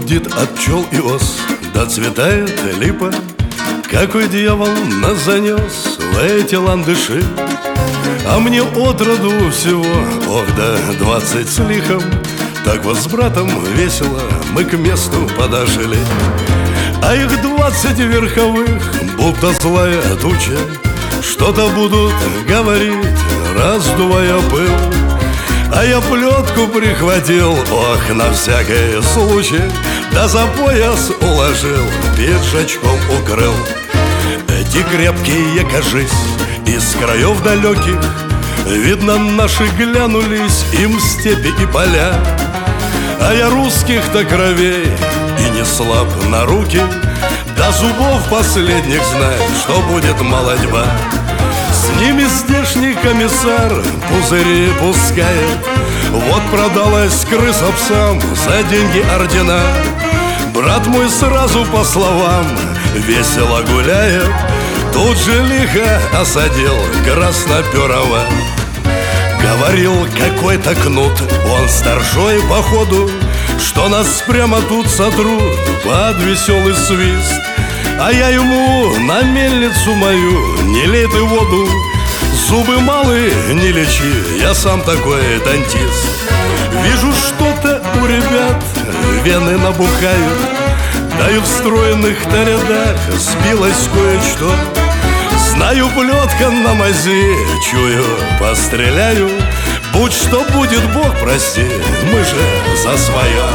гудит от пчел и ос, доцветает липа. Какой дьявол нас занес в эти ландыши? А мне отроду всего, ох да, 20 с лихом. Так вот с братом весело мы к месту подошли. А их 20 верховых, будто злая туча, что-то будут говорить, раздувая пыл. А я плетку прихватил, ох, на всякий случай, да за пояс уложил, пиджачком укрыл. Эти крепкие, кажись, из краев далеких, видно, наши глянулись им степи и поля. А я русских-то кровей и не слаб на руки, до зубов последних знает, что будет молодьба. С ними здешний комиссар пузыри пускает. Вот продалась крыса псам за деньги ордена. Брат мой сразу по словам весело гуляет, тут же лихо осадил красноперого. Говорил какой-то кнут, он старшой походу, что нас прямо тут сотрут под веселый свист. А я ему на мельницу мою не лей ты воду, зубы малые не лечи, я сам такой дантист. Вижу, что-то у ребят вены набухают, да и в стройных-то рядах сбилось кое-что. Знаю, плетка на мази, чую, постреляю. Будь что будет, Бог прости, мы же за свое.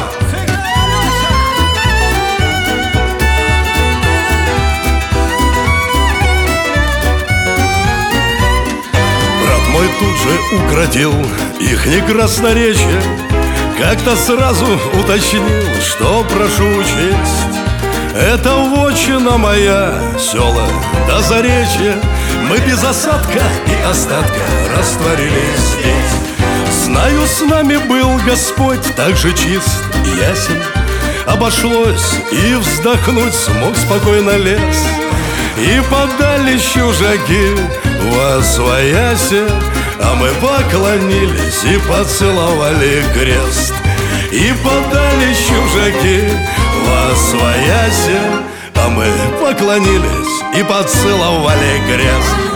Брат мой тут же укротил ихне красноречие, как-то сразу уточнил, что прошу учесть. Это вотчина моя, села до заречья. Мы без осадка и остатка растворились здесь. Знаю, с нами был Господь так же чист и ясен. Обошлось, и вздохнуть смог спокойно лес. И подали чужаки восвояси, а мы поклонились и поцеловали крест. И подали чужаки восвояси, а мы поклонились и поцеловали крест.